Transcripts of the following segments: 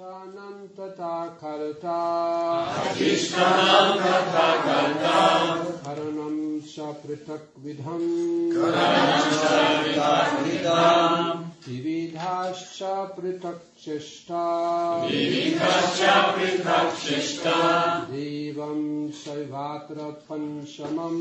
Adhishtanam tata karta karanam cha pritak vidham vividhascha pritak cheshta devam saivatra panchamam.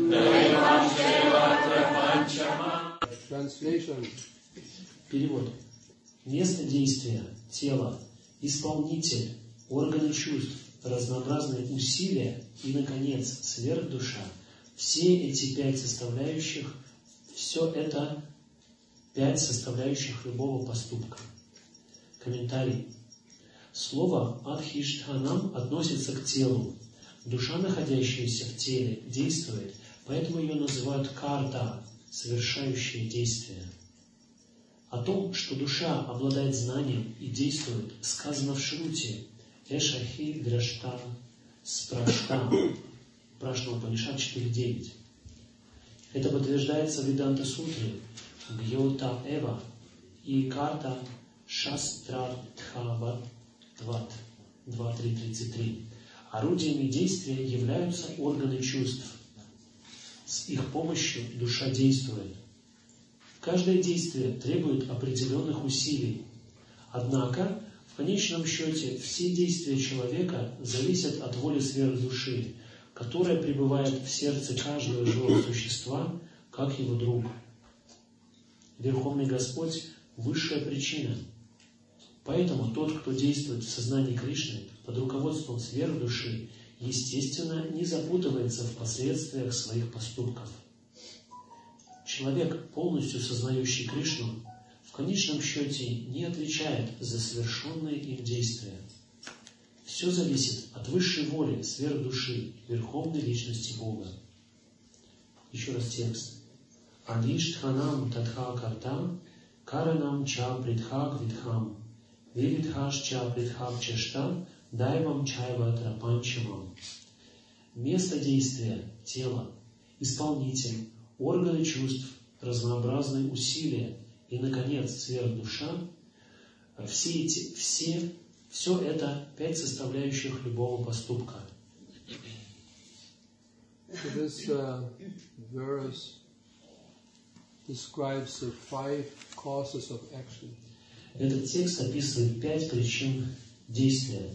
Translation. Перевод. Место действия, тело, исполнитель, органы чувств, разнообразные усилия и, наконец, сверхдуша. Все эти 5 составляющих, все это 5 составляющих любого поступка. Комментарий. Слово «адхиштханам» относится к телу. Душа, находящаяся в теле, действует, поэтому ее называют карта, совершающее действие. О том, что душа обладает знанием и действует, сказано в Шруте «Эшахи драшта спрашта» Прашна-Упанишад 4.9. Это подтверждается в Веданта-сутре Гьота Эва и карта Шастратхава 2.3.33. Орудиями действия являются органы чувств. С их помощью душа действует. Каждое действие требует определенных усилий. Однако, в конечном счете, все действия человека зависят от воли сверхдуши, которая пребывает в сердце каждого живого существа, как его друг. Верховный Господь – высшая причина. Поэтому тот, кто действует в сознании Кришны под руководством сверхдуши, естественно, не запутывается в последствиях своих поступков. Человек, полностью сознающий Кришну, в конечном счете не отвечает за совершенные им действия. Все зависит от высшей воли сверхдуши, верховной личности Бога. Еще раз текст. Адиштханам татха карта, каранам ча притхак видхам, вивидхаш ча притхак чешта, дайвам чайва трапанчамам. Место действия – тело, исполнитель, органы чувств, разнообразные усилия и, наконец, сверхдуша – все это 5 составляющих любого поступка. So this verse describes the 5 causes of action. Этот текст описывает 5 причин действия.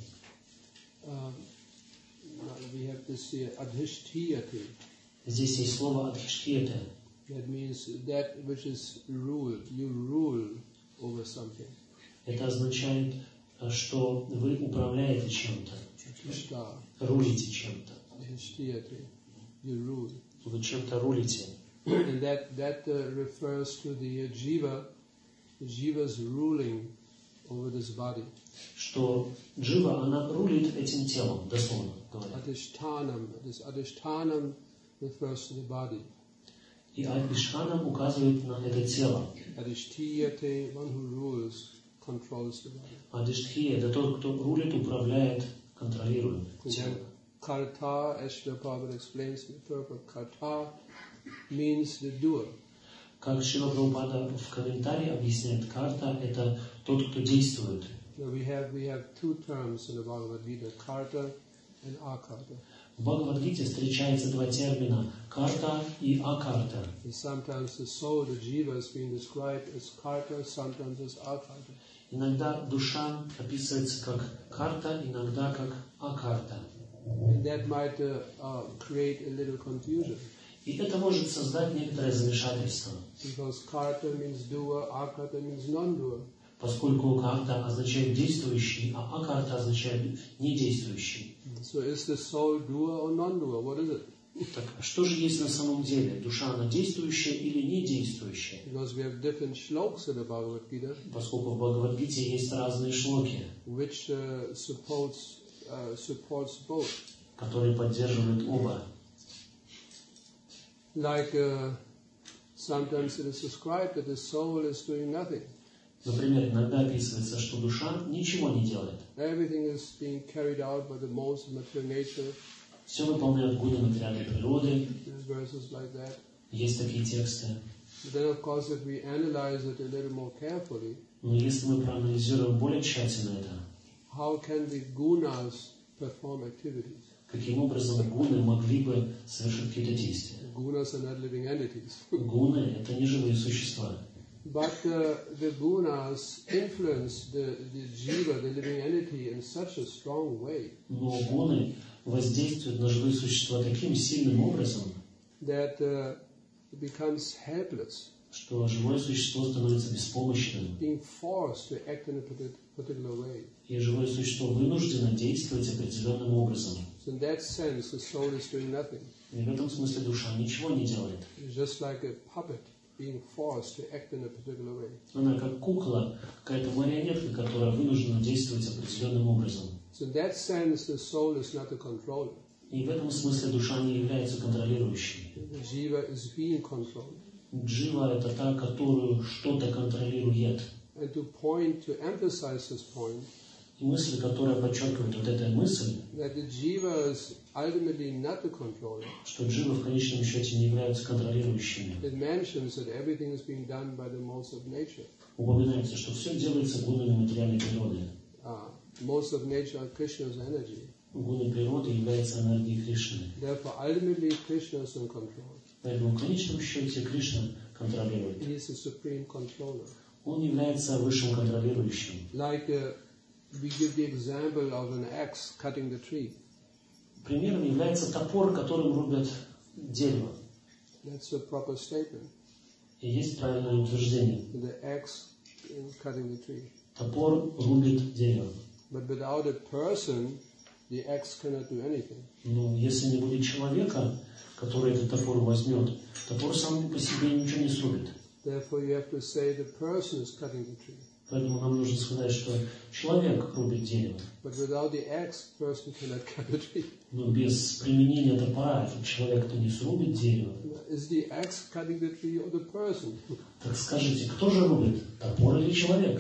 We have this here, adhishtiyate. Здесь есть слово «адхиштхиете». That means that which is ruled. You rule over something. Это означает, что вы управляете чем-то, рулите чем-то. Adhishtiyate. You rule. Вы чем-то рулите. And that refers to the jiva's ruling over this body. Что джива, она рулит этим телом, дословно говоря. Adhishtanam. This adhishtanam refers to the body. И адхиштханам указывает на это тело. Adhishtiyate, one who rules, controls the body. Адхиштхия – это тот, кто рулит, управляет, контролирует тело. Karta, as Srila Prabhupada explains in the purport, karta means the doer. Как Шрила Прабхупада в комментарии объясняет, карта – это тот, кто действует. We have 2 terms in the Bhagavad Gita, karta and akarta. В Бхагавад-гите встречаются 2 термина – карта и акарта. And sometimes the soul, the jiva, is being described as karta, sometimes as akarta. Иногда душа описывается как карта, иногда как акарта. And that might create a little confusion. И это может создать некоторое замешательство. Because karta means doer, akarta means non-doer. Поскольку карта означает действующий, а акарта означает недействующий. So is the soul doer or non-doer? What is it? Так что же есть на самом деле? Душа, она действующая или недействующая? Because we have different shlokas in the Bhagavad Gita. Поскольку в Бхагавад-гите есть разные шлоки, Which supports both. которые поддерживают оба. Like sometimes it is described that the soul is doing nothing. Например, иногда описывается, что душа ничего не делает. Everything is being carried out by the modes of material nature. Все выполняют годы материальной природы. There's verses like that. Есть такие тексты. But then, of course, if we analyze it a little more carefully, Но если мы проанализируем более тщательно это, how can the gunas perform activities? Каким образом гуны могли бы совершить какие-то действия? Gunas are not living entities. Гуны – это не живые существа. But the gunas influence the jiva, the living entity, in such a strong way Но гуны воздействуют на живые существа таким сильным образом, that it becomes helpless, что живое существо становится беспомощным, being forced to act in a particular way. и живое существо вынуждено действовать определенным образом. So in that sense, the soul is doing nothing. И в этом смысле душа ничего не делает. It's just like a puppet being forced to act in a particular way. Она как кукла, какая-то марионетка, которая вынуждена действовать определенным образом. So in that sense, the soul is not a controller. И в этом смысле душа не является контролирующей. The jiva is being controlled. Джива – это та, которую что-то контролирует. And to emphasize this point, И мысль, которая подчеркивает вот эта мысль, that the jiva is ultimately not the controller. что дживы в конечном счете не являются контролирующими. It mentions that everything is being done by the modes of nature. Упоминается, что все делается гунами материальной природы. Modes of nature are Krishna's energy. Гуны природы являются энергией Кришны. Therefore, ultimately, Krishna is in control. Поэтому в конечном счете Кришна контролирует. He is the supreme controller. Он является высшим контролирующим. Like we give the example of an axe cutting the tree. Примером является топор, которым рубят дерево. That's a proper statement. И есть правильное утверждение. The axe in cutting the tree. Топор рубит дерево. But without a person, the axe cannot do anything. Но если не будет человека, который этот топор возьмет, топор сам по себе ничего не срубит. Therefore, you have to say the person is cutting the tree. Поэтому нам нужно сказать, что человек рубит дерево. But without the axe, person cannot cut the tree. Но без применения топора этот человек-то не срубит дерево. Is the axe cutting the tree or the person? Так скажите, кто же рубит, топор или человек?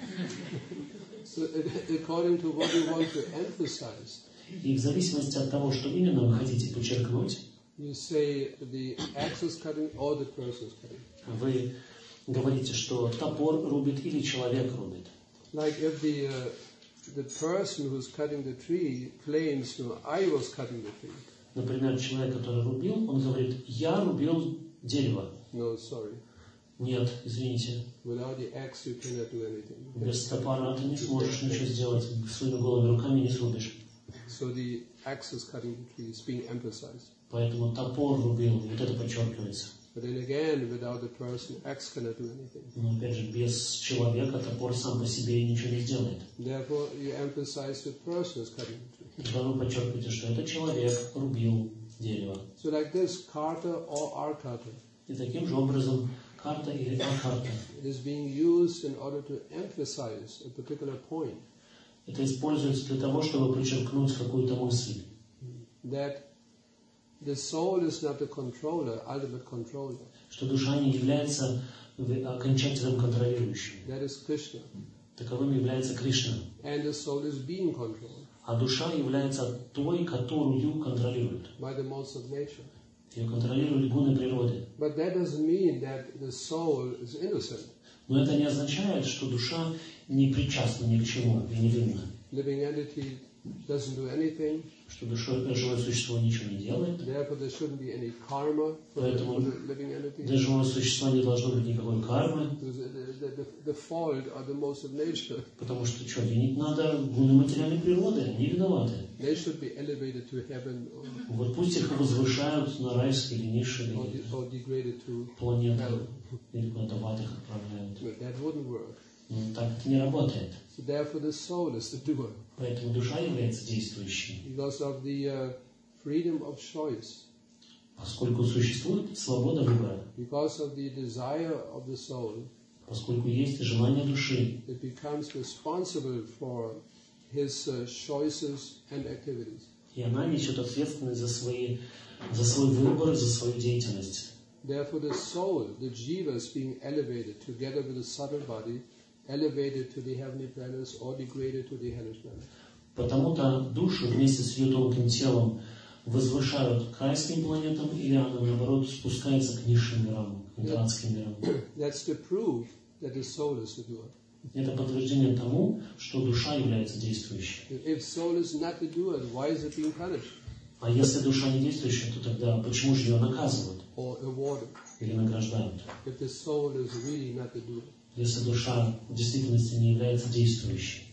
So, according to what you want to emphasize, И в зависимости от того, что именно вы хотите подчеркнуть, you say the axe is cutting or the person is cutting. вы говорите, что топор рубит или человек рубит. Like if the person who's cutting the tree claims, no, I was cutting the tree. Например, человек, который рубил, он говорит, я рубил дерево. No, sorry. Нет, извините, Without the axe, you cannot do anything. без топора ты не сможешь ничего сделать, своими голыми руками не срубишь. So the axe is cutting the tree. It's being emphasized. Поэтому топор рубил, вот это подчеркивается. But then again, without the person, axe cannot do anything. Но опять же, без человека топор сам по себе ничего не сделает. Therefore, you emphasize the person is cutting the tree. Тогда вы подчеркиваете, что это человек рубил дерево. So like this, karta or arkata, И таким же образом карта или акарта. it is being used in order to emphasize a particular point. Это используется для того, чтобы подчеркнуть какую-то мысль. That the soul is not the controller, ultimate controller. Что душа не является окончательным контролирующим. That is Krishna. Таковым является Кришна. And the soul is being controlled А душа является той, которую контролирует. by the modes of nature. Ее контролируют гуны природы. But that doesn't mean that the soul is innocent. Но это не означает, что душа не причастна ни к чему и не винна. Living entity doesn't do anything. Что живое существо ничего не делает. Therefore, there shouldn't be any karma for Поэтому the living entity. для живого существа не должно быть никакой кармы. Because the fault are the modes of nature. Потому что что, винить надо гуны материальной природы, они виноваты. They should be elevated to heaven Вот пусть их возвышают на райские или низшие or degraded to планеты, hell. или куда-то в ад их отправляют. But that wouldn't work. Но так это не работает. So therefore, the soul is the doer. Поэтому душа является действующей. Because of the freedom of choice. Поскольку существует свобода выбора, Because of the desire of the soul, поскольку есть желание души, it becomes responsible for his choices and activities. и она несет ответственность за свой выбор и за свою деятельность. Therefore, the soul, the jiva, is being elevated together with the subtle body, elevated to the heavenly planets or degraded to the hellish planets. Потому-то душу вместе с ее тонким телом возвышают к райским планетам, или она, наоборот, спускается к низшим мирам, к адским мирам. That's the proof that the soul is the doer. Это подтверждение тому, что душа является действующей. If soul is not the doer, why is it being punished А если душа не действующая, то тогда почему же ее наказывают or awarded? или награждают? If the soul is really not the doer. Если душа в действительности не является действующей.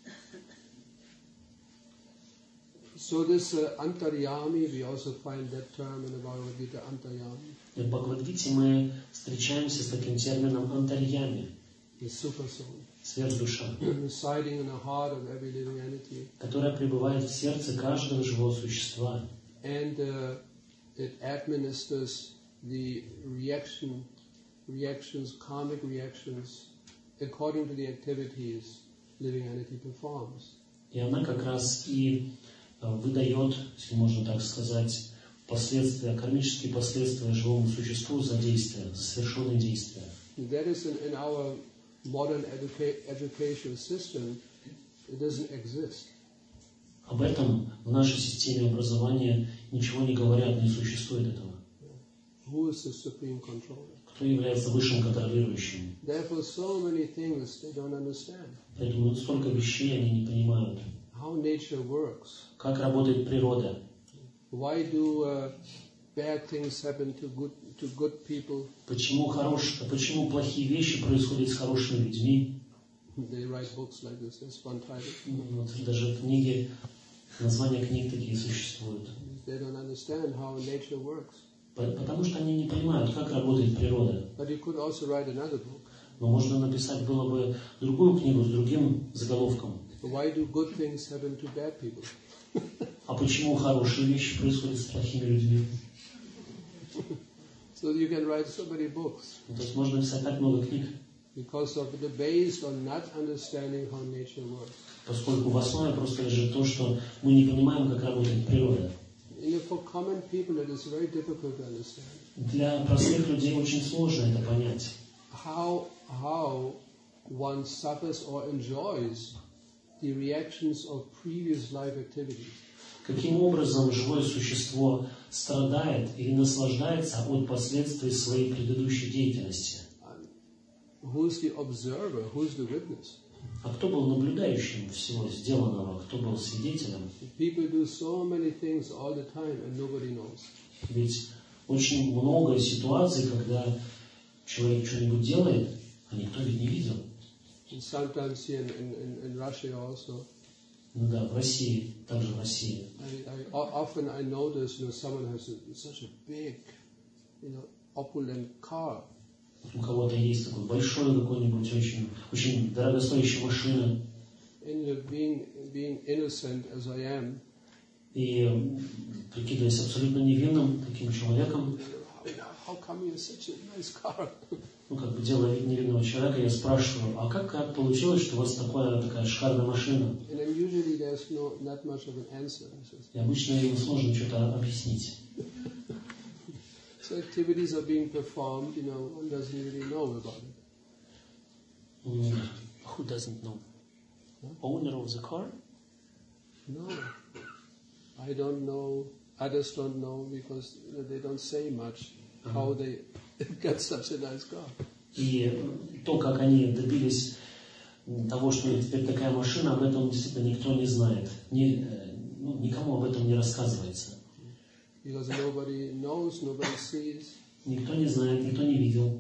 So this antaryami, we also find that term in the Bhagavad Gita, antaryami. В Бхагавад-гите мы встречаемся с таким термином антарьями, The super soul, сверхдуша, residing in the heart of every living entity, которая пребывает в сердце каждого живого существа. and it administers the reactions, karmic reactions, according to the activities living entity performs. И она как раз и выдает, если можно так сказать, последствия, кармические последствия живому существу за действия, за совершенные действия. That is in our modern education system, it doesn't exist. Об этом в нашей системе образования ничего не говорят, не существует этого. Who is the supreme controller? Кто является высшим контролирующим? Therefore, so many things they don't understand. Поэтому столько вещей они не понимают. How nature works. Как работает природа? Why do bad things happen to good people? Почему плохие вещи происходят с хорошими людьми? They write books like this. There's one title. Вот даже книги, названия книг такие существуют. They don't understand how nature works. Потому что они не понимают, как работает природа. But you could also write another book. Но можно написать было бы другую книгу с другим заголовком. Why do good things happen to bad people? А почему хорошие вещи происходят с плохими людьми? So you can write so many books. То есть можно написать так много книг. Because of the based on not understanding how nature works. Поскольку в основе просто лежит то, что мы не понимаем, как работает природа. For common people, it is very difficult to understand. Для простых людей очень сложно это понять. How one suffers or enjoys the reactions of previous life activities. Каким образом живое существо страдает или наслаждается от последствий своей предыдущей деятельности? Who's the observer? Who's the witness? А кто был наблюдающим всего сделанного? Кто был свидетелем? People do so many things all the time and nobody knows. Ведь очень много ситуаций, когда человек что-нибудь делает, а никто ведь не видел. And sometimes here in Russia also. Ну да, в России, также в России. Often I notice, someone has such a big, opulent car. У кого-то есть такой большой какой-нибудь очень дорогостоящая машина. And being innocent as I am. И прикидываясь абсолютно невинным таким человеком. How come you have such a nice car? Ну, как бы делая вид невинного человека, я спрашиваю, а как получилось, что у вас такая шикарная машина? And then usually there's not much of an answer. И обычно ему сложно что-то объяснить. So activities are being performed, one doesn't really know about it. Who doesn't know? Owner of the car? No. I don't know. Others don't know because they don't say much how they get such a nice car. И то, как они добились того, что у них теперь такая машина, об этом действительно никто не знает. Никому об этом не рассказывается. Because nobody knows, nobody sees. Никто не знает, никто не видел.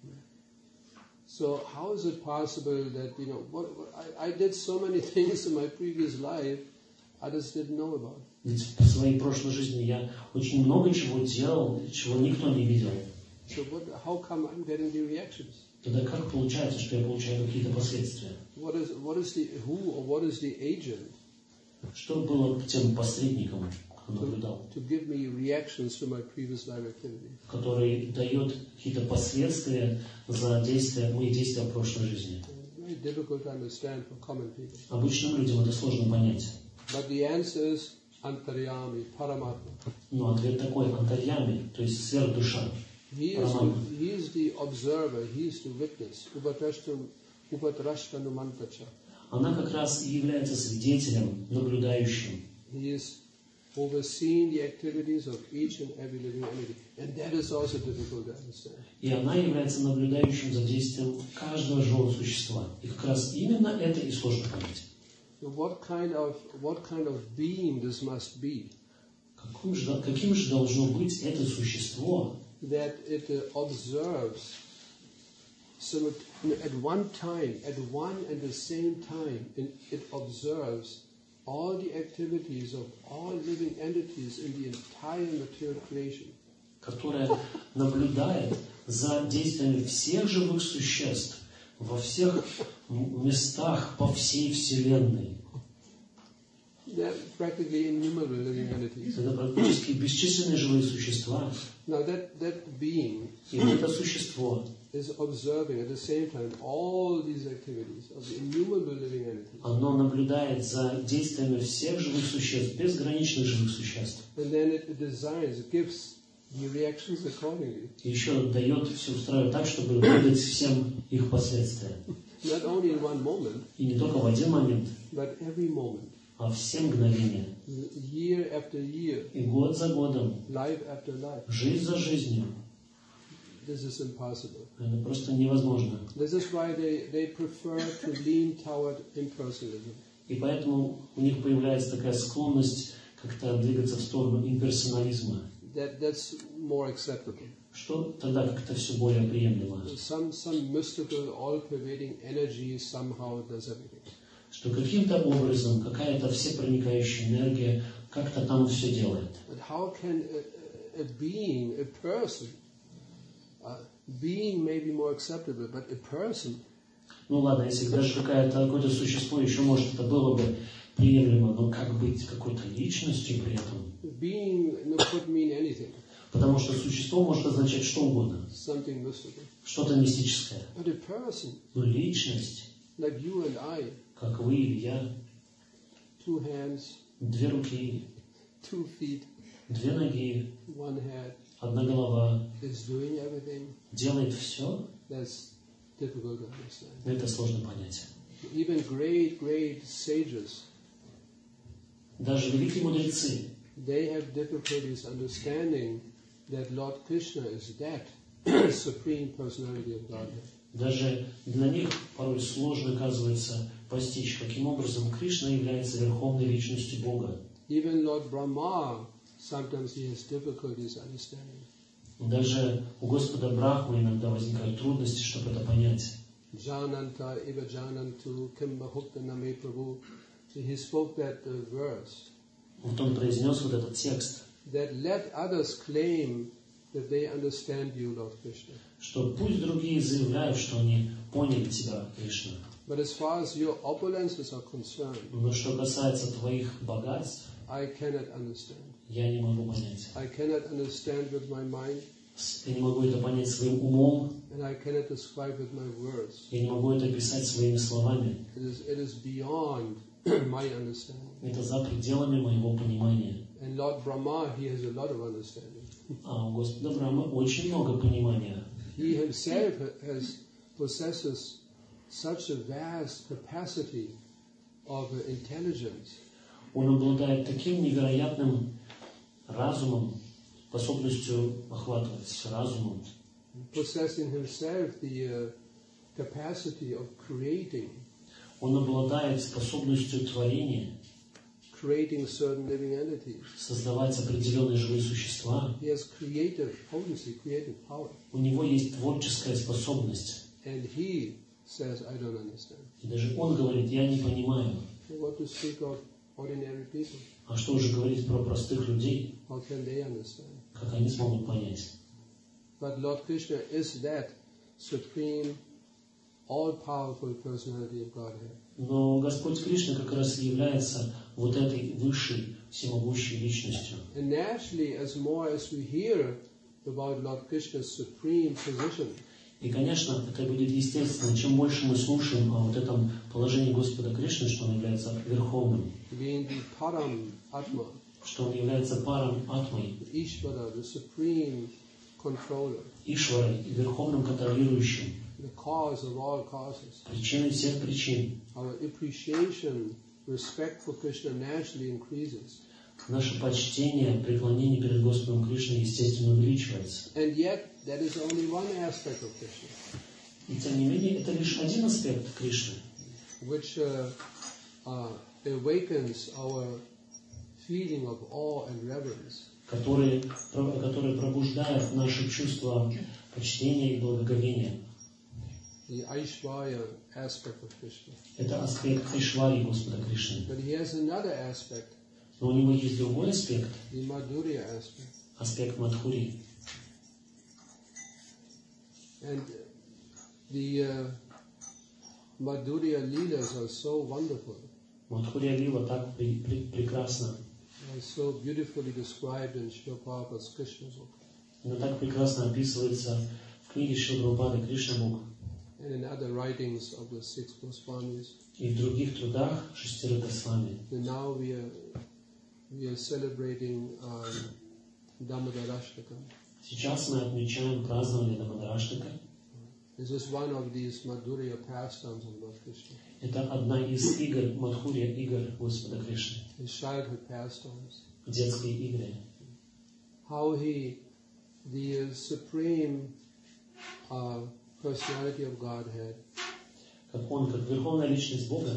So how is it possible that, I did so many things in my previous life, others didn't know about? Ведь в своей прошлой жизни я очень много чего делал, чего никто не видел. So how come I'm getting the reactions? Тогда как получается, что я получаю какие-то последствия? What is the agent? Что было тем посредником, кто наблюдал? To give me reactions to my previous life activity. Который дает какие-то последствия за мои действия в прошлой жизни. Very difficult to understand for common people. Обычным людям это сложно понять. But the answer is Antaryami, Paramatma. Но ответ такой: Антарьями, то есть сверхдуша. He is the observer, he is the witness. Upadrashtanumantacha. Она как раз и является свидетелем, наблюдающим. He is overseeing the activities of each and every living entity. And that is also difficult to understand. И она является наблюдающим за действием каждого живого существа. И как раз именно это и сложно понять. So what kind of being this must be? Каким же должно быть это существо, That it observes at one and the same time, it observes all the activities of all living entities in the entire material creation. которое наблюдает за действиями всех живых существ во всех местах по всей Вселенной. They're practically innumerable living entities. Это практически бесчисленные живые существа. Now that being И это существо, is observing at the same time all these activities of the innumerable living entities. оно наблюдает за действиями всех живых существ, безграничных живых существ. And then it designs, it gives the reactions accordingly. И еще дает все устраивать так, чтобы выдать всем их последствия. Not only in one moment, И не только в один момент, but every moment. а все мгновения. Year after year, И год за годом, life after life. жизнь за жизнью. This is impossible. Это просто невозможно. This is why they prefer to lean toward impersonalism. И поэтому у них появляется такая склонность как-то двигаться в сторону имперсонализма. That's more acceptable. Что тогда как-то все более приемлемо. Some mystical, all-pervading energy somehow does everything. Что каким-то образом какая-то всепроникающая энергия как-то там все делает. But how can a being, a person, being may be more acceptable, but a person, Ну ладно, если даже какое-то существо еще может это было бы приемлемо, но как быть какой-то личностью при этом? being could mean anything, Потому что существо может означать что угодно, something mystical. что-то мистическое. But a person, Но личность, like you and I, как вы или я, 2 hands, 2 руки, 2 feet, 2 ноги, 1 head, 1 голова, is doing everything, делает все, that's difficult to understand. это сложно понять. Even great sages, Даже великие мудрецы, they have difficulties understanding that Lord Krishna is that supreme personality of Godhead. даже для них порой сложно, оказывается, постичь, каким образом Кришна является верховной личностью Бога. Even Lord Brahma, sometimes he has difficulties understanding. Даже у Господа Брахмы иногда возникают трудности, чтобы это понять. Jananta eva janantu kim bahukta name prabhu. So he spoke that verse. Вот он произнес вот этот текст, That let others claim that they understand you, Lord Krishna. что пусть другие заявляют, что они поняли тебя, Кришна. But as far as your opulences are concerned, Но что касается твоих богатств, I cannot understand. я не могу понять. I cannot understand with my mind, Я не могу это понять своим умом, and I cannot describe with my words. я не могу это описать своими словами. It is beyond my understanding. Это за пределами моего понимания. And Lord Brahma, he has a lot of understanding. А у Господа Брахмы очень много понимания. He himself possesses such a vast capacity of intelligence Он обладает таким невероятным разумом, способностью охватывать разумом, possessing himself the capacity of creating он обладает способностью творения, certain living entities. создавать определенные живые существа. He has creative potency, creative power. У него есть творческая способность. And he says, I don't understand. И даже он говорит, я не понимаю. What to speak of ordinary people? А что уже говорить про простых людей? How can they understand? Как они смогут понять? But Lord Krishna is that supreme, all-powerful personality of Godhead. Но Господь Кришна как раз и является вот этой высшей, всемогущей личностью. And naturally, as more as we hear about Lord Krishna's supreme position, И, конечно, это будет естественно. Чем больше мы слушаем о вот этом положении Господа Кришны, что Он является Верховным, being the Param Atma, что Он является паром Атмой, Ishvara, the supreme controller, Ишварой, и Верховным контролирующим, the cause of all causes, причиной всех причин. our appreciation, respect for Krishna naturally increases. Наше почтение, преклонение перед Господом Кришной, естественно, увеличивается. And yet, that is only one aspect of Krishna. И тем не менее, это лишь один аспект Кришны, which awakens our feeling of awe and reverence. который пробуждает наше чувство почтения и благоговения. The Aishwarya aspect of Krishna. Это аспект Айшварьи Господа Кришны. But he has another aspect. Но у него есть другой аспект, The Madhurya aspect. аспект Мадхури. And the Madhurya Leelas are so wonderful. Мадхурья Лила так прекрасна. So beautifully described in Srila Prabhupada's Krishna book. Она так прекрасно описывается в книге Шрила Прабхупады Кришна Бук And in other writings of the six Goswamis. и в других трудах шестерых Госвами. And now we are celebrating Damodarashtaka. Сейчас мы отмечаем празднование Дамодараштака. This is one of these Madhurya pastimes of Lord Krishna. Это одна из игр, Мадхурья игр Господа Кришны. His childhood pastimes. Детские игры. How he, the supreme personality of Godhead. Как он, как верховная личность Бога.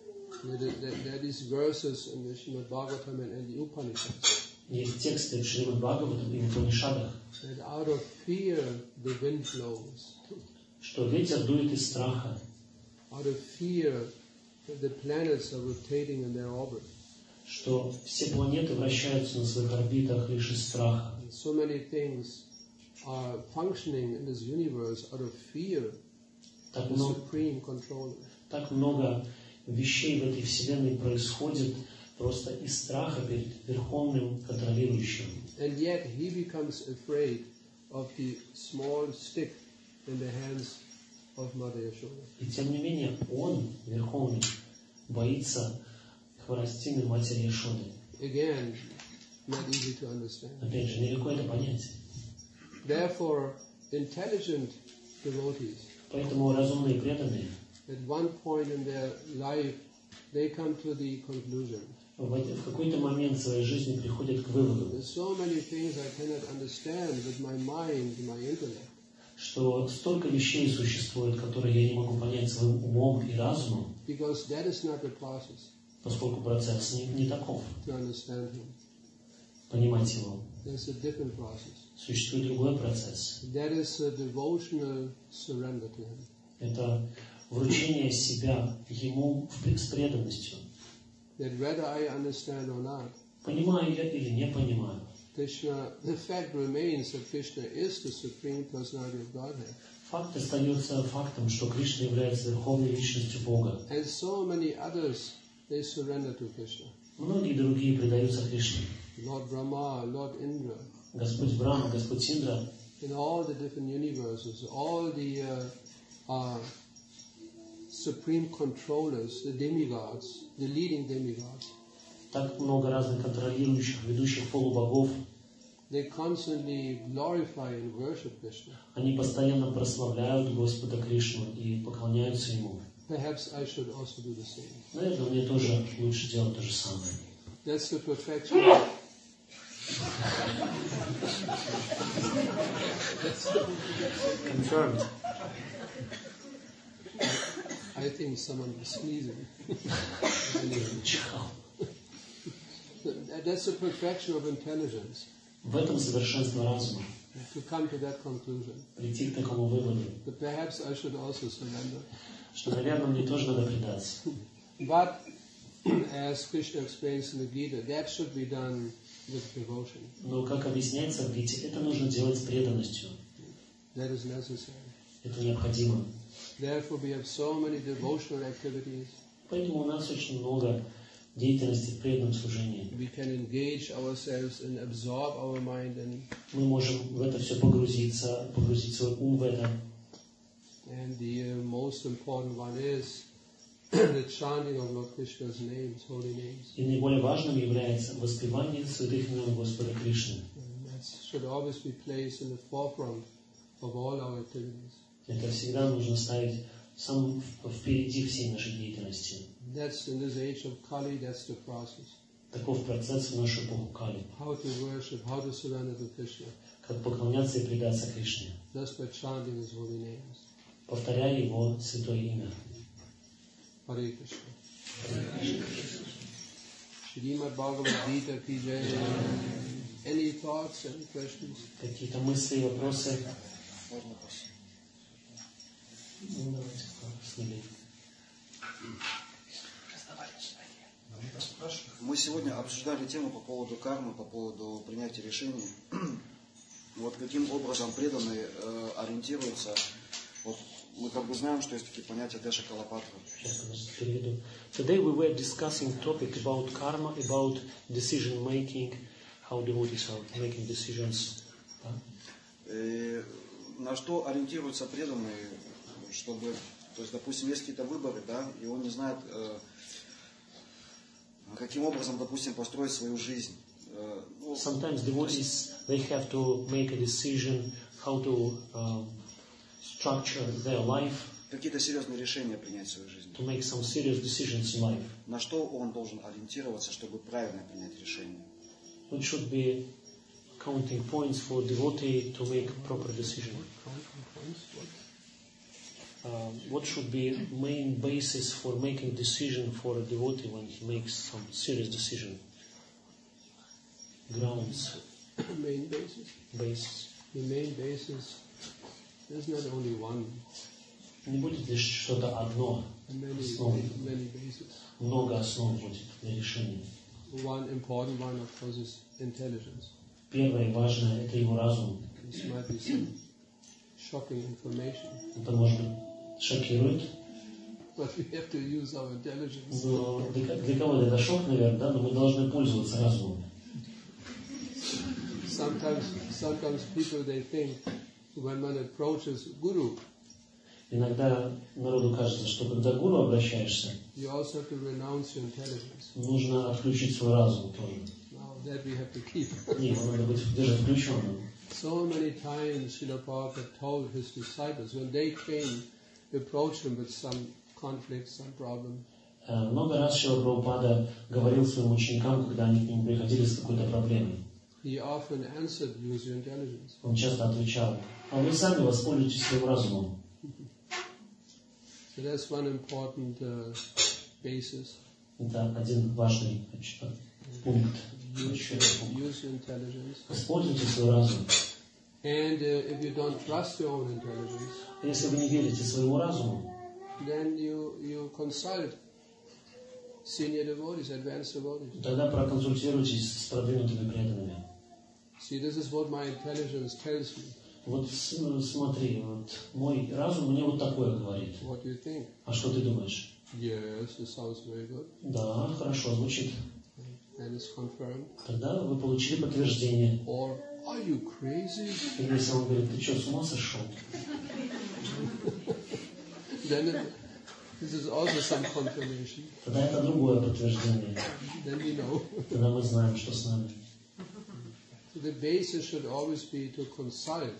There are these verses in the Srimad Bhagavatam and the Upanishads. Есть тексты в Шримад Бхагаватам и в Упанишадах. That out of fear the wind blows. Что ветер дует из страха. Out of fear the planets are rotating in their orbit. Что все планеты вращаются на своих орбитах лишь из страха. And so many things are functioning in this universe out of fear of the supreme controller. Так много вещей в этой вселенной происходит просто из страха перед верховным контролирующим. And yet he becomes afraid of the small stick in the hands of Mother Yashoda. И тем не менее он, верховный, боится хворостины матери Яшоды. Again, not easy to understand. Опять же, нелегко это понять. Therefore, intelligent devotees, Поэтому разумные преданные at one point in their life, they come to the conclusion. В какой-то момент в своей жизни приходят к выводу, There's so many things I cannot understand with my mind, my intellect. что столько вещей существует, которые я не могу понять своим умом и разумом, Because that is not the process поскольку процесс не таков, to understand him. понимать его. There's a different process. Существует другой процесс. That is a devotional surrender to him. Это вручение себя ему с преданностью. That whether I understand or not, Понимаю я или не понимаю. Krishna, the fact remains that Krishna is the supreme personality of Godhead. Факт остается фактом, что Кришна является верховной личностью Бога. And so many others, they surrender to Krishna. Многие другие предаются Кришне. Lord Brahma, Lord Indra, Господь Брахма, Господь Индра, in all the different universes, all the supreme controllers, the demigods, the leading demigods, так много разных контролирующих, ведущих полубогов, they constantly glorify and worship Krishna. они постоянно прославляют Господа Кришну и поклоняются Ему. Perhaps I should also do the same. Наверное, мне тоже лучше делать то же самое. That's the perfection. Confirmed. I think someone is sneezing. That's the perfection of intelligence. В этом совершенство разума. To come to that conclusion. Прийти к такому выводу. But perhaps I should also surrender. Что, наверное, мне тоже надо предаться. But, as Krishna explains in the Gita, that should be done with devotion. Но, как объясняется в Гите, это нужно делать с преданностью. That is necessary. Это необходимо. Therefore, we have so many devotional activities. Поэтому у нас очень много деятельности в преданном служении. We can engage ourselves and absorb our mind in. Мы можем в это все погрузиться, погрузить свой ум в это. And the most important one is the chanting of Lord Krishna's names, holy names. И наиболее важным является воспевание святых имен Господа Кришны. And that should always be placed in the forefront of all our activities. Это всегда нужно ставить впереди всей нашей деятельности. That's in this age of Kali, that's the process. Таков процесс в нашу эпоху Кали. How to worship, how to surrender to Krishna. Как поклоняться и предаться Кришне. Just by chanting his holy names. Повторяя его святое имя. Hare Krishna. Shrimad Bhagavad Gita ki jai. Any thoughts, any questions? Какие-то мысли, вопросы? Ну, давайте, смелее. Мы сегодня обсуждали тему по поводу кармы, по поводу принятия решений. Вот каким образом преданные ориентируются. Вот мы как бы знаем, что есть такие понятия Деша Калапатра. Today we were discussing topic about karma, about decision making, how devotees are making decisions. На что ориентируются преданные, чтобы, то есть, допустим, есть какие-то выборы, да, и он не знает, каким образом, допустим, построить свою жизнь. Sometimes devotees, they have to make a decision how to structure their life. Какие-то серьезные решения принять в свою жизнь. To make some serious decisions in life. На что он должен ориентироваться, чтобы правильно принять решение? What should be counting points for devotee to make proper decision? What should be main basis for making decision for a devotee when he makes some serious decision? Grounds. Main basis. Basis. The main basis. There's not only one. Не будет лишь что-то одно. Many bases. Много основ будет для решения. One important one, of course, is intelligence. Первое важное – это его разум. This might be some shocking information. Это, может быть, шокирует. But we have to use our intelligence. Но для кого-то это шок, наверное, да? Но мы должны пользоваться разумом. Sometimes people, they think when one approaches Guru, иногда народу кажется, что когда к гуру обращаешься, you also have to renounce your intelligence. нужно отключить свой разум тоже. Now that we have to keep. Нет, он надо быть держать включенным. So many times Srila Prabhupada told his disciples when they came to approach him with some conflict, some problem. Много раз Шрила Прабхупада говорил своим ученикам, когда они к нему приходили с какой-то проблемой. He often answered, use your intelligence. Он часто отвечал: а вы сами воспользуйтесь своим разумом. So that's one important basis. Это один важный пункт. Use your intelligence. Используйте свой разум. And if you don't trust your own intelligence, Если вы не верите своему разуму, then you consult senior devotees, advanced devotees. тогда проконсультируйтесь с продвинутыми преданными. See, this is what my intelligence tells me. Вот смотри, вот мой разум мне вот такое говорит. What do you think? А что ты думаешь? Yes, it sounds very good. Да, хорошо, звучит. And it's confirmed. Тогда вы получили подтверждение. Or, are you crazy? Или если он говорит: ты что, с ума сошел? Then this is also some confirmation. Тогда это другое подтверждение. Then we know. Тогда мы знаем, что с нами. So the basis should always be to consult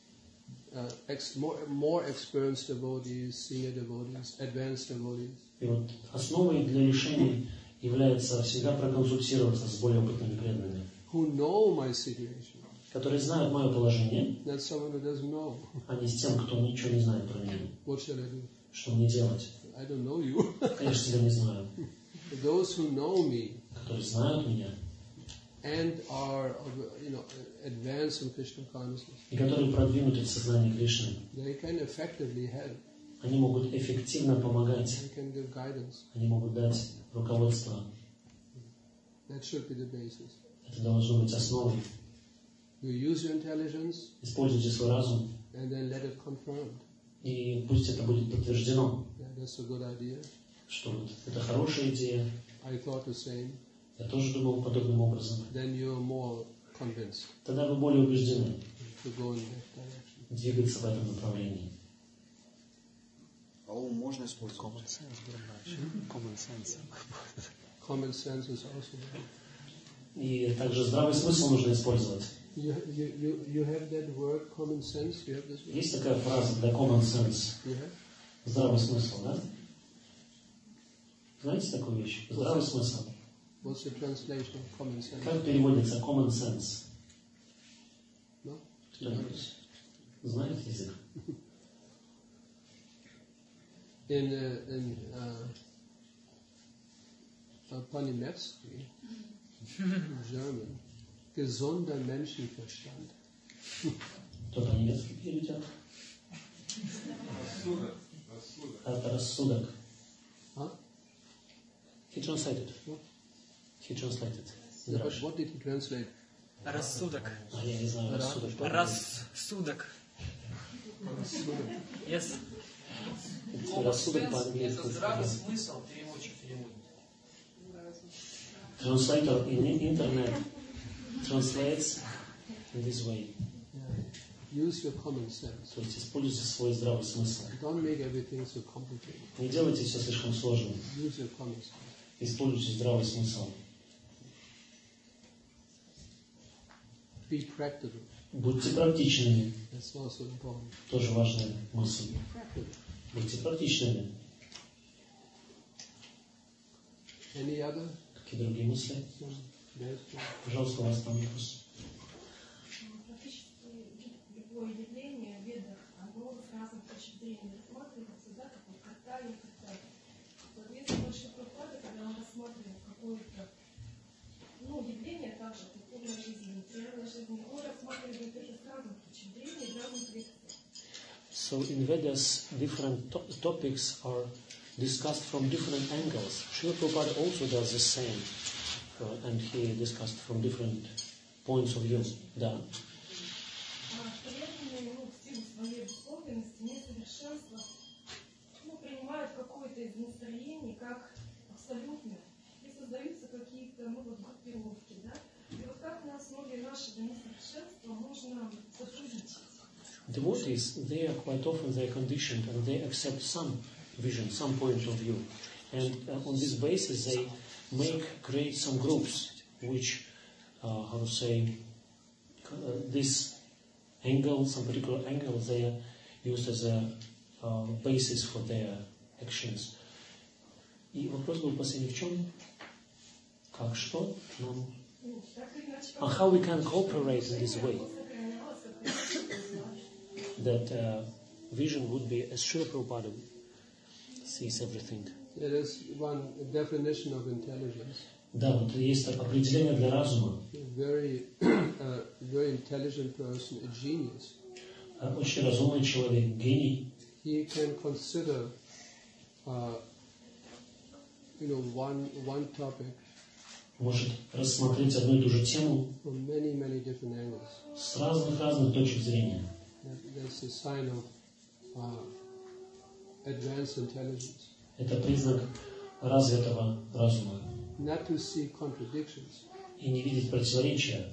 more experienced devotees, senior devotees, advanced devotees. И вот основой для решений является всегда проконсультироваться с более опытными преданными, Who know my situation, которые знают мое положение, not someone who doesn't know. а не с тем, кто ничего не знает про меня. What shall I do? Что мне делать? I don't know you. Конечно, тебя не знаю. Those who know me Которые знают меня and are, advanced in Krishna consciousness, и которые продвинуты в сознании Кришны, they can effectively help. они могут эффективно помогать, They can give guidance. они могут дать руководство. That should be the basis. Это должно быть основой. You use your intelligence Используйте свой разум, and then let it confirmed. и пусть это будет подтверждено, Yeah, that's a good idea. что вот это хорошая идея. I thought the same. Я тоже думал подобным образом. Then you're more convinced Тогда вы более убеждены to go in that direction. двигаться в этом направлении. А ум можно использовать? Common sense is also there. И также здравый смысл нужно использовать. You have that word, common sense? You have this word? Есть такая фраза для common sense. You have? Здравый смысл, да? Знаете такую вещь? Здравый смысл. What's the translation of common sense? Как переводится common sense? No? Кто-нибудь знает язык? In Panimetsky, German, gesunder Menschenverstand. Кто по-немецки переведет? Это рассудок. Huh? He translated. What? He translated. Yeah, but what did he translate? Рассудок. А я не знаю, рассудок. Рассудок. Yes. Рассудок по-английски. Это здравый смысл, переводчик переводит. Translator in internet translates in this way. Yeah. Use your common sense. То есть используйте свой здравый смысл. Don't make everything so complicated. Не делайте все слишком сложным. Use your common sense. Используйте здравый смысл. Be practical. Будьте практичными. That's also important. Тоже важная мысль. Practical. Будьте практичными. Any other? Какие другие мысли? Yes. Пожалуйста, у вас там вопрос. Практически любое явление в ведах, оно с разных точек зрения рассматривается, да, как вот катание и так далее. Соответственно, большой проход, когда он рассматривает какое-то явление также, духовной жизни, материальной жизни, он рассматривает это с разных точек зрения, в разных лекциях. So in Vedas, different topics are discussed from different angles. Srila Prabhupada also does the same, and he discussed from different points of view. Да. Преданные, в силу своей обусловленности, несовершенства, принимают какое-то из настроений как абсолютное, и создаются какие-то, группировки, да? И вот как на основе нашего несовершенства можно сотрудничать? Devotees, they are quite often they are conditioned and they accept some vision, some point of view. And on this basis they create some groups which, this angle, some particular angle they are used as a basis for their actions. И вопрос был последний в чем? Как, что нам... how we can cooperate in this way? That vision would be as Srila Prabhupada sees everything. There is one definition of intelligence. Да, вот есть определение для разума. Very intelligent person, a genius. Очень разумный человек, гений. He can consider, one topic. Может рассмотреть одну и ту же тему From many different angles. с разных точек зрения. That's a sign of advanced intelligence. Это признак развитого разума. Not to see contradictions. И не видеть противоречия.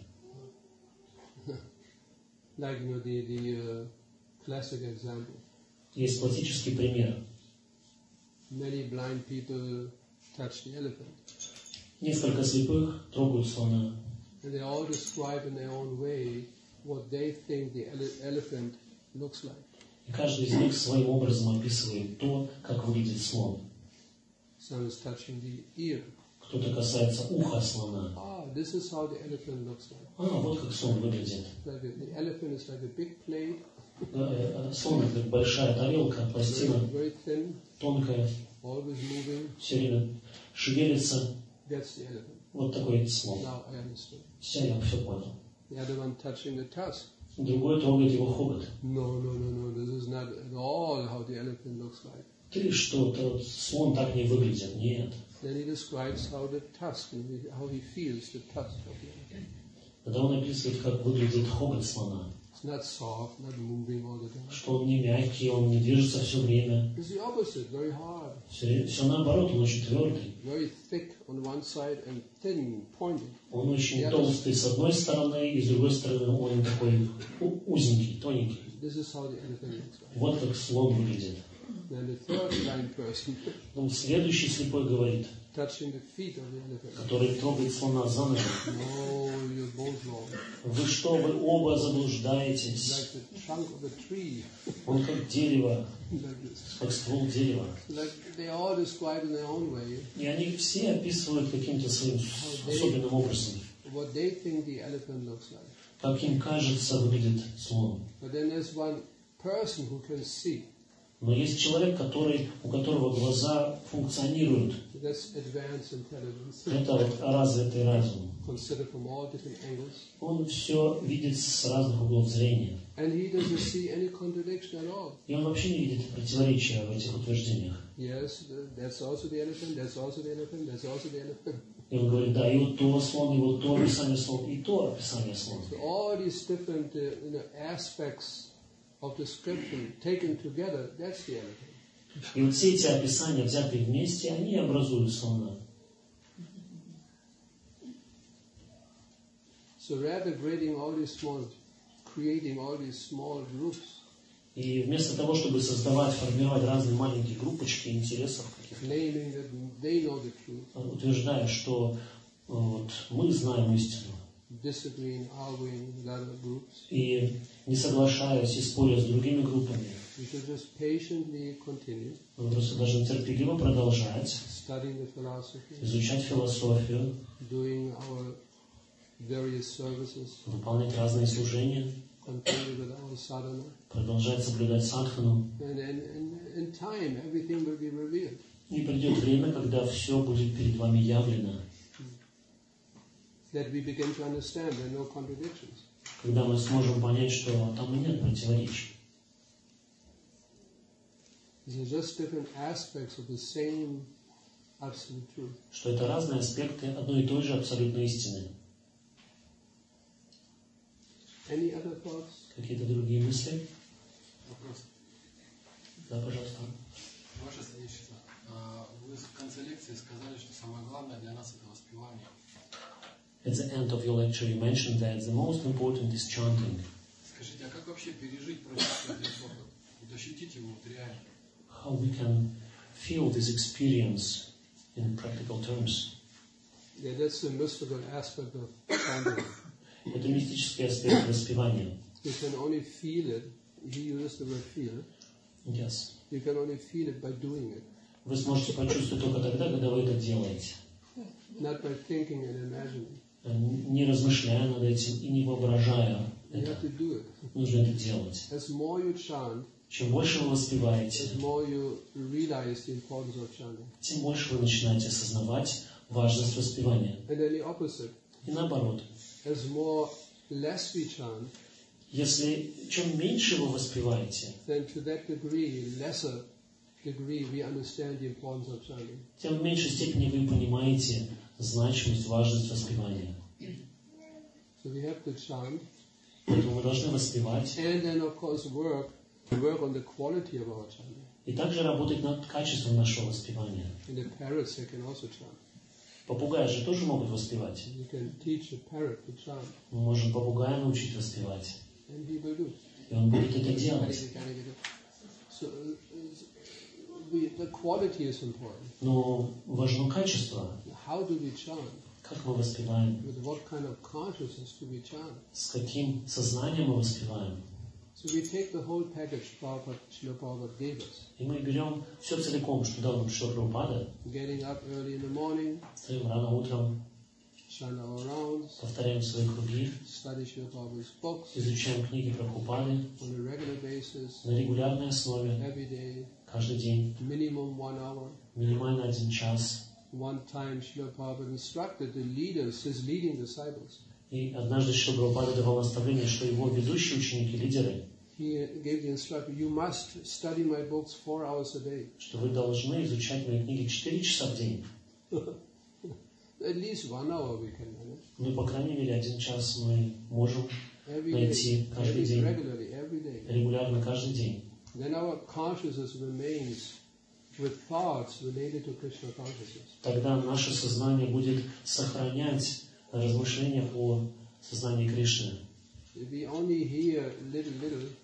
Like the classic example. Есть классический пример. Many blind people touch the elephant. Несколько слепых трогают слона. And they all describe in their own way what they think the elephant looks like. И каждый из них своим образом описывает то, как выглядит слон. Some is touching the ear. Кто-то касается уха слона. This is how the elephant looks like. Вот как слон выглядит. The elephant is like a big plate. Слон это большая тарелка, пластина, very thin, тонкая, always moving. Все время шевелится. That's the elephant. Вот такой слон. Now I understood. Все, я все понял. The other one touching the tusk. Другой трогает его хобот. No. This is not at all how the elephant looks like. Ты что, слон так не выглядит? Нет. Then he describes how the tusk, how he feels the tusk of the elephant. Когда он описывает, как выглядит хобот слона. It's not soft, not moving all the time. Что он не мягкий, он не движется все время. It's the opposite, very hard. Все наоборот, он очень твердый. Very thick on one side and thin, pointed. Он очень толстый с одной стороны, и с другой стороны он такой узенький, тоненький. This is how the elephant looks like. Вот как слон выглядит. Then the third blind person, Потом следующий слепой говорит, touching the feet of the elephant. который трогает слона за ноги. No, you're both wrong. Вы что, вы оба заблуждаетесь? Like the trunk of a tree, Он как дерево, like this. как ствол дерева. Like they all describe in their own way И они все описывают каким-то своим особенным образом, what they think the elephant looks like. как им кажется, выглядит слон. But then there's one person who can see. Но есть человек, у которого глаза функционируют. That's advanced intelligence, Это вот развитый разум. considered from all different angles. Он все видит с разных углов зрения. And he doesn't see any contradiction at all. И он вообще не видит противоречия в этих утверждениях. Yes, that's also the elephant, that's also the elephant, that's also the elephant. И он говорит, да, и вот то слон, и вот то описание слона, и то описание слона. So all these different aspects of description taken together, that's the elephant. И вот все эти описания, взятые вместе, они образуют слона. So rather creating all these small groups, И вместо того, чтобы формировать разные маленькие группочки интересов, claiming that they know the truth, утверждая, что вот, мы знаем истину, disagreeing, arguing with other groups, и не соглашаясь и споря с другими группами, we should just patiently continue мы просто должны терпеливо продолжать studying the philosophy, изучать философию, doing our various services, выполнять разные служения, continue with our sadhana, продолжать соблюдать садхану. and in time everything will be revealed. И придет время, когда все будет перед вами явлено, That we begin to understand there are no contradictions. когда мы сможем понять, что там и нет противоречий. These are just different aspects of the same absolute truth. Что это разные аспекты одной и той же абсолютной истины. Any other thoughts? Какие-то другие мысли? Вопрос. Да, пожалуйста. Ваше Святейшество, вы в конце лекции сказали, что самое главное для нас это воспевание. At the end of your lecture, you mentioned that the most important is chanting. Скажите, а как вообще пережить прочувствие этой формы? Вот ощутить его вот реально? How we can feel this experience in practical terms? Yeah, that's the mystical aspect of chanting. Это мистический аспект воспевания. You can only feel it. He uses the word feel. Yes. You can only feel it by doing it, Вы сможете почувствовать только тогда, когда вы это делаете. not by thinking and imagining. Не размышляя над этим и не воображая You это. have to do it. Нужно это делать. As more you chant, Чем больше вы воспеваете, as more you realize the importance of chanting. тем больше вы начинаете осознавать важность воспевания. And then the opposite. И наоборот. As less we chant, Если чем меньше вы воспеваете, then to that lesser degree, we understand the importance of chanting. тем в меньшей степени вы понимаете значимость, важность воспевания. So we have to chant, Поэтому мы должны воспевать and then of course work on the quality of our chanting. и также работать над качеством нашего воспевания. And the parrots, they can also chant. Попугаи же тоже могут воспевать. You can teach a parrot to chant, Мы можем попугая научить воспевать. and he will do. И он будет это делать. So the quality is important. Но важно качество. How do we chant? Как мы воспеваем? With what kind of consciousness do we chant? С каким сознанием мы воспеваем? So we take the whole package Srila Prabhupada gave us. И мы берем все целиком, что дал нам Шрила Прабхупада. Getting up early in the morning, Встаем рано утром, chant our rounds, повторяем свои круги, study Srila Prabhupada's books изучаем книги Прабхупады on a regular basis, на регулярной основе, every day, каждый день, minimum 1 hour. минимально 1 час. One time Srila Prabhupada instructed the leaders, his leading disciples. И однажды Шрила Прабхупада давал наставление, что его ведущие ученики, лидеры, He gave the instruction, you must study my books 4 hours a day. что вы должны изучать мои книги 4 часа в день. At least 1 hour we can manage. Ну, по крайней мере, 1 час мы можем Every найти day, каждый день, regularly, every day. регулярно каждый день. Then our consciousness remains with thoughts related to Krishna consciousness. Тогда наше сознание будет сохранять размышления о сознании Кришны. If we only hear little,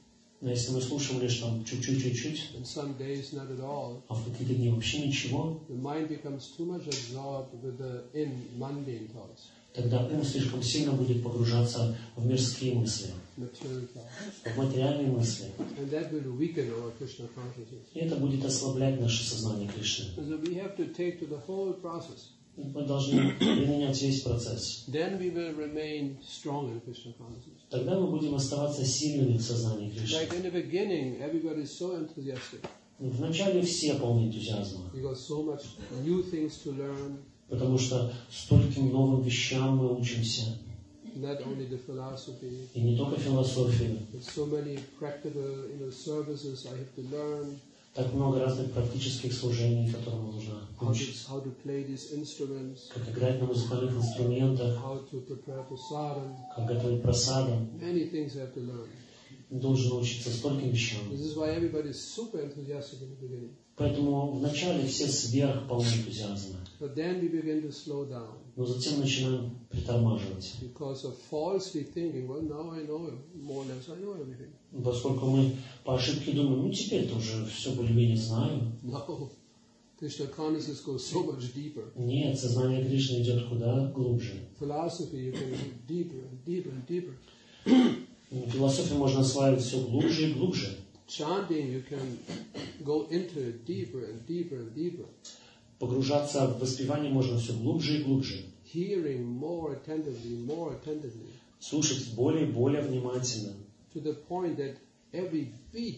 Но если мы слушаем лишь там чуть-чуть, and some days not at all, а в какие-то дни вообще ничего, the mind becomes too much absorbed with the mundane thoughts, тогда ум слишком сильно будет погружаться в мирские мысли, material thoughts. в материальные мысли. And that will weaken our Krishna consciousness. И это будет ослаблять наше сознание Кришны. And so we have to take to the whole process. Мы должны применять весь процесс. Then we will remain strong in Krishna consciousness. Тогда мы будем оставаться сильными в сознании Кришны. Like in the beginning, everybody is so enthusiastic Вначале все полны энтузиазма, because so much new things to learn, потому что стольким новым вещам мы учимся. not only the philosophy, И не только философию. but so many practical services I have to learn, Так много разных практических служений, которым нужно учиться. how to play these instruments, Как играть на музыкальных инструментах, how to prepare prasadam. как готовить просадом. Many things I have to learn. Должен учиться стольким вещам. This is why everybody is super enthusiastic in the beginning. Поэтому вначале все сверх полны энтузиазма. But then we begin to slow down Но затем начинаем притормаживать. because of falsely thinking, well, now I know more or less, I know everything. Поскольку мы по ошибке думаем, ну теперь-то уже все более-менее знаю. No, Krishna consciousness goes so much deeper. Нет, сознание Кришны идет куда глубже. Philosophy, you can go deeper and deeper and deeper. Философию можно осваивать все глубже и глубже. Chanting, you can go into it deeper and deeper and deeper. Погружаться в воспевание можно все глубже и глубже. Hearing more attentively, Слушать более и более внимательно. to the point that every beat,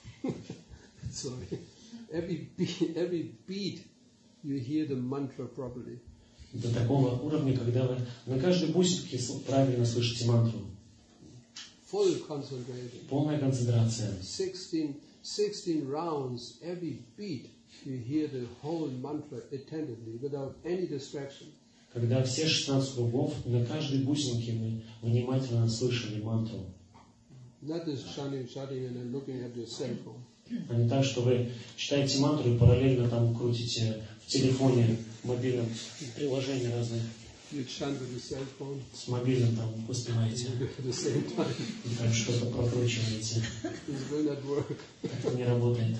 every beat, you hear the mantra properly. До такого уровня, когда вы на каждой бусинке правильно слышите мантру. Full concentration. Полная концентрация. 16 rounds, every beat, you hear the whole mantra attentively, without any distraction. Когда все 16 кругов, на каждой бусинке вы внимательно слышали мантру. Not just shouting and then looking at your cell phone. А не так, что вы читаете мантру и параллельно там крутите в телефоне, в мобильном приложении разные. You chant with the cell phone С мобильным там успеваете. at the same time. И там что-то прокручиваете. This will not work. Это не работает.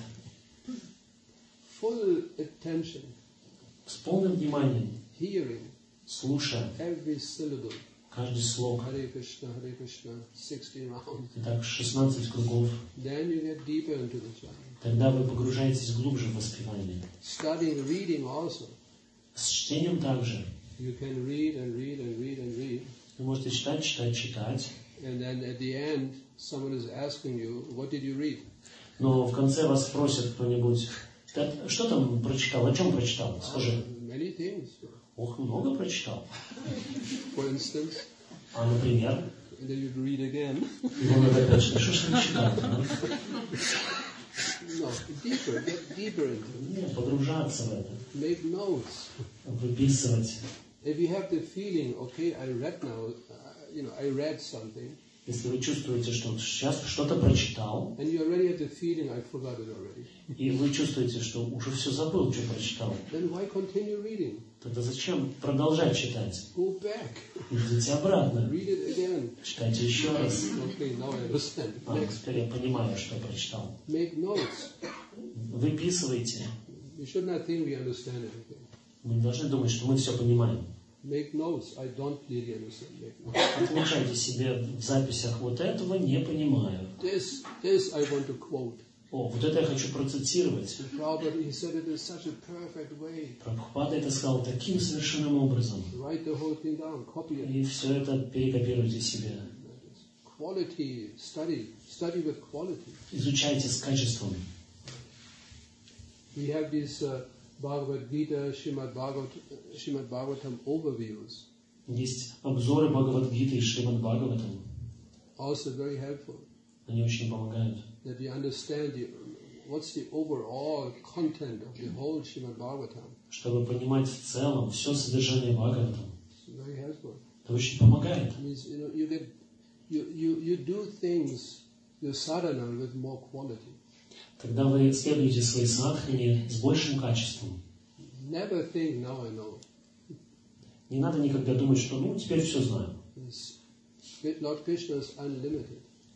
Full attention, С полным вниманием, hearing слушая every syllable. каждый слог. Hare Krishna, 16 rounds. Итак, 16 кругов. Then you get deeper into the chanting. Тогда вы погружаетесь глубже в воспевание. Studying, reading also. С чтением также. You can read and read and read and read. Вы можете читать, читать, читать. And then at the end, someone is asking you, what did you read? Но в конце вас спросит кто-нибудь, что там прочитал, о чем прочитал? Скажи. Many things. Ох, много прочитал. For instance, А, например, and then you read again. его надо опять, что ж ты читал? No, deeper, get deeper into it. Нет, погружаться в это, Make notes. выписывать. If you have the feeling, okay, I read now, I read something, Если вы чувствуете, что сейчас что-то прочитал, and you already have the feeling, I forgot it already, и вы чувствуете, что уже все забыл, что прочитал, then why continue reading? тогда зачем продолжать читать? Go back, Идите обратно, read it again. читайте еще раз. Okay, now I understand. А, Next, теперь я понимаю, что прочитал. make notes. Выписывайте. We should not think we understand everything. Мы не должны думать, что мы все понимаем. Make notes. I don't really understand. Make notes. Отмечайте себе в записях, вот этого не понимаю. This I want to quote. О, вот это я хочу процитировать. The Prabhupada, he said it in such a perfect way. Прабхупада это сказал таким совершенным образом. Write the whole thing down, copy it. И все это перекопируйте себе. Quality, study with quality. Изучайте с качеством. We have these Bhagavad Gita, Srimad Bhagavatam overviews. Есть обзоры Бхагавад-гиты и Шримад Бхагаватам. Also very helpful. Они очень помогают. That we understand what's the overall content of the whole Srimad Bhagavatam. Чтобы понимать в целом все содержание Бхагаватам. It's very helpful. Это очень помогает. It means you do things, your sadhana with more quality. Когда вы следуете своей садхане с большим качеством. Never think, now I know. Не надо никогда думать, что теперь все знаю. Lord Krishna is unlimited.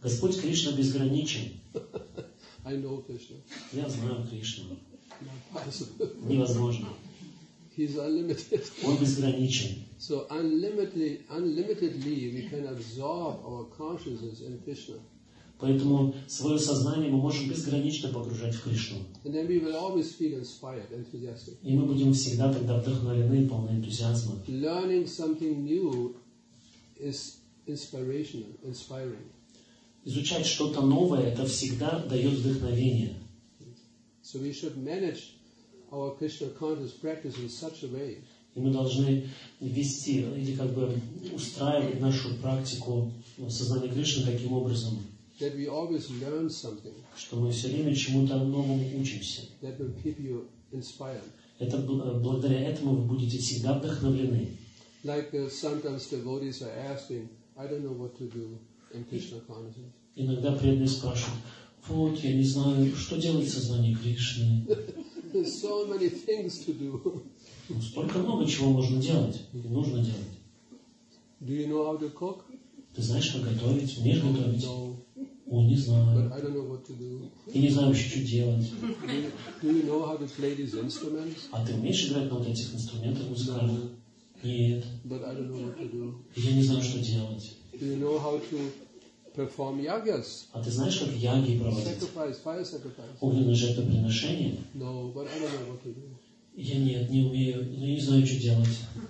Господь Кришна безграничен. I know Krishna. Я знаю Кришну. Not possible. Невозможно. He's unlimited. Он безграничен. So unlimitedly we can absorb our consciousness in Krishna. Поэтому свое сознание мы можем безгранично погружать в Кришну. And then we will always feel inspired, enthusiastic. И мы будем всегда тогда вдохновлены, полны энтузиазма. Learning something new is inspirational, inspiring. Изучать что-то новое, это всегда дает вдохновение. So we should manage our Krishna conscious practice in such a way И мы должны вести или как бы устраивать нашу практику сознания Кришны таким образом, that we always learn something что мы все время чему-то новому учимся. that will keep you inspired. Это благодаря этому вы будете всегда вдохновлены. Like sometimes devotees are asking, I don't know what to do in Krishna consciousness. Иногда преданные спрашивают: вот, я не знаю, что делать в сознании Кришны. There's so many things to do. Ну, столько много чего можно делать и нужно делать. Do you know how to cook? Ты знаешь, как готовить? Умеешь готовить? No, О, не but знаю. I don't know what to do. Я не знаю вообще, что делать. Do you know how to play these instruments? А ты умеешь играть на вот этих инструментах музыкальных? Нет. But I don't know what to do. Я не знаю, что делать. Do you know how to perform yagas? А ты знаешь, как яги проводить? Sacrifice, fire sacrifice? Огненное жертвоприношение? No, but I don't know what to do. Я нет, не умею, но я не знаю, что делать.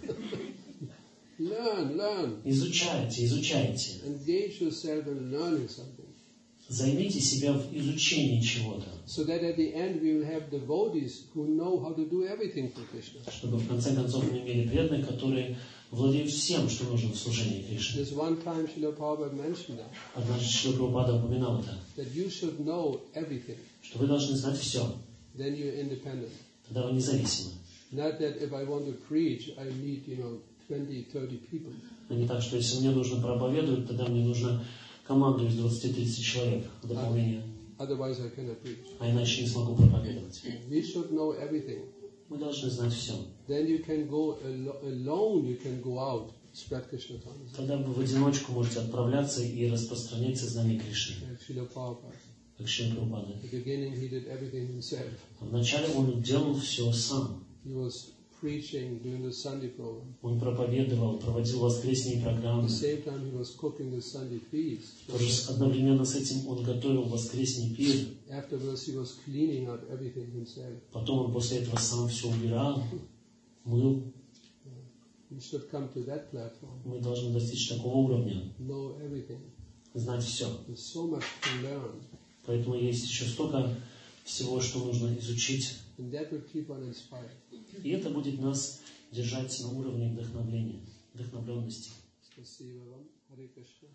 Learn. Изучайте, изучайте. Engage yourself in learning something. Займите себя в изучении чего-то, So that at the end we will have devotees who know how to do everything for Krishna. чтобы в конце концов мы имели преданных, которые владеют всем, что нужно в служении Кришне. This one time Srila Prabhupada mentioned that Однажды Шрила Прабхупада упоминал это, you should know everything. что вы должны знать все, Then you're independent. тогда вы независимы. Not that if I want to preach, I need, 20, 30 people. А не так, что если мне нужно проповедовать, тогда мне нужна команду из 20-30 человек в дополнение, Otherwise I cannot preach. а иначе не смогу проповедовать. We should know everything. Мы должны знать все. Then you can go alone, you can go out, spread Krishna consciousness. Тогда вы в одиночку можете отправляться и распространять сознание Кришны, Like Srila Prabhupada. как Шрила Прабхупада. At the beginning he did everything himself. Вначале он делал все сам. He was preaching, doing the Sunday program. Он проповедовал, проводил воскресные At программы. the same time he was cooking the Sunday feast. Тоже одновременно с этим он готовил воскресный пир. Afterwards he was cleaning out everything himself. Потом он после этого сам все убирал, мыл. We should come to that platform. Мы должны достичь такого уровня, Know everything. знать все. There's so much to learn. Поэтому есть еще столько всего, что нужно изучить. And that will keep on inspired. И это будет нас держать на уровне вдохновления, вдохновленности. Спасибо вам. Харе Кришна.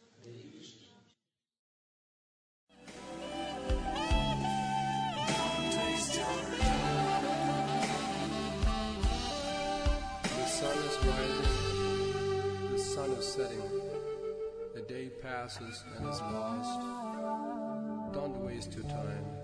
The sun is rising, the sun is setting. The day passes and is lost. Don't waste your time.